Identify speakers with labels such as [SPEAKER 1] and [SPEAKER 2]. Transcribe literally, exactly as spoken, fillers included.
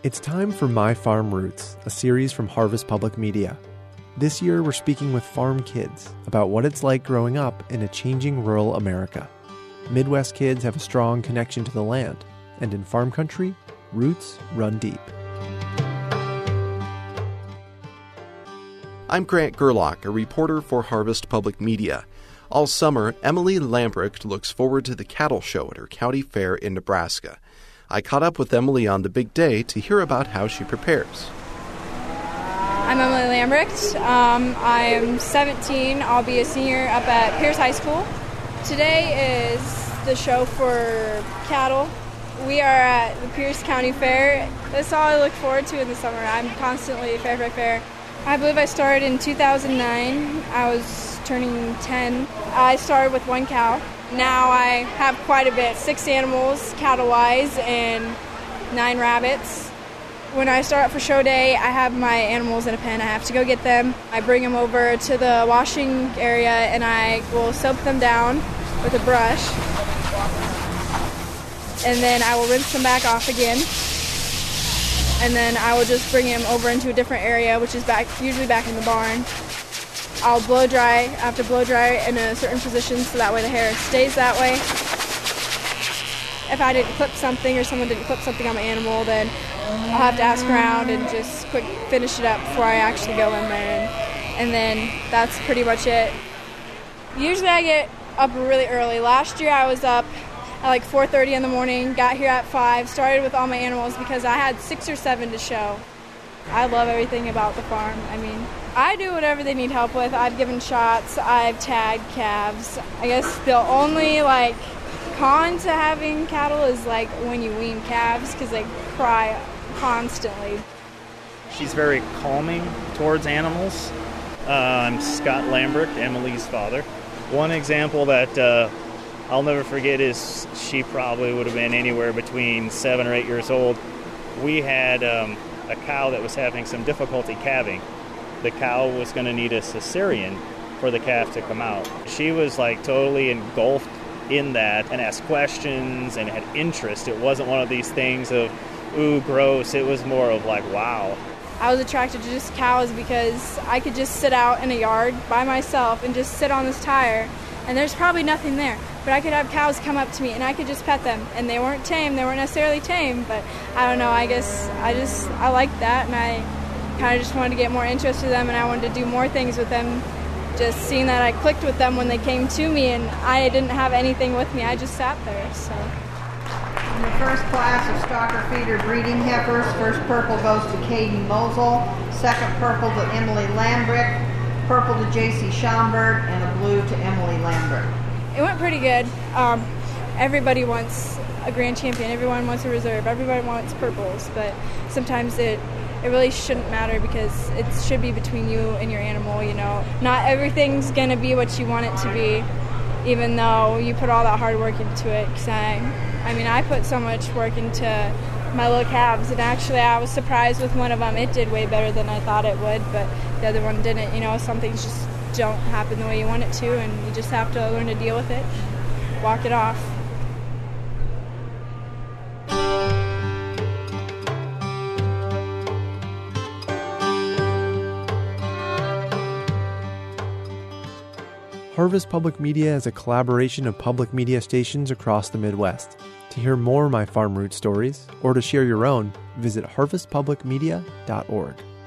[SPEAKER 1] It's time for My Farm Roots, a series from Harvest Public Media. This year, we're speaking with farm kids about what it's like growing up in a changing rural America. Midwest kids have a strong connection to the land, and in farm country, roots run deep.
[SPEAKER 2] I'm Grant Gerlach, a reporter for Harvest Public Media. All summer, Emily Lambrick looks forward to the cattle show at her county fair in Nebraska. I caught up with Emily on the big day to hear about how she prepares.
[SPEAKER 3] I'm Emily Lambrick. Um, I am seventeen. I'll be a senior up at Pierce High School. Today is the show for cattle. We are at the Pierce County Fair. That's all I look forward to in the summer. I'm constantly fair, fair, fair. I believe I started in two thousand nine. I was turning ten. I started with one cow. Now I have quite a bit, six animals cattle-wise and nine rabbits. When I start up for show day, I have my animals in a pen. I have to go get them. I bring them over to the washing area and I will soap them down with a brush. And then I will rinse them back off again. And then I will just bring them over into a different area, which is back, usually back in the barn. I'll blow dry. I have to blow dry in a certain position so that way the hair stays that way. If I didn't clip something or someone didn't clip something on my animal, then I'll have to ask around and just quick finish it up before I actually go in there. And, and then that's pretty much it. Usually I get up really early. Last year I was up at like four thirty in the morning, got here at five, started with all my animals because I had six or seven to show. I love everything about the farm. I mean, I do whatever they need help with. I've given shots, I've tagged calves. I guess the only like con to having cattle is like when you wean calves because they cry constantly.
[SPEAKER 4] She's very calming towards animals. Uh, I'm Scott Lambrick, Emily's father. One example that uh, I'll never forget is she probably would have been anywhere between seven or eight years old. We had um, a cow that was having some difficulty calving. The cow was going to need a cesarean for the calf to come out. She was like totally engulfed in that and asked questions and had interest. It wasn't one of these things of, ooh, gross. It was more of like, wow.
[SPEAKER 3] I was attracted to just cows because I could just sit out in a yard by myself and just sit on this tire, and there's probably nothing there. But I could have cows come up to me and I could just pet them, and they weren't tame. They weren't necessarily tame, but I don't know. I guess I just I liked that, and I kind of just wanted to get more interest in them, and I wanted to do more things with them. Just seeing that I clicked with them when they came to me, and I didn't have anything with me. I just sat there. So.
[SPEAKER 5] In the first class of stocker feeder breeding heifers, first purple goes to Caden Mosel, second purple to Emily Lambrick, purple to J C Schomburg, and a blue to Emily Lambrick.
[SPEAKER 3] It went pretty good. Um, everybody wants a grand champion. Everyone wants a reserve. Everybody wants purples, but sometimes it it really shouldn't matter because it should be between you and your animal. You know, not everything's gonna be what you want it to be, even though you put all that hard work into it. Cause I, I mean, I put so much work into my little calves, and actually, I was surprised with one of them. It did way better than I thought it would, but the other one didn't. You know, some things just don't happen the way you want it to, and you just have to learn to deal with it, walk it off.
[SPEAKER 1] Harvest Public Media is a collaboration of public media stations across the Midwest. To hear more My Farm Roots stories, or to share your own, visit harvest public media dot org.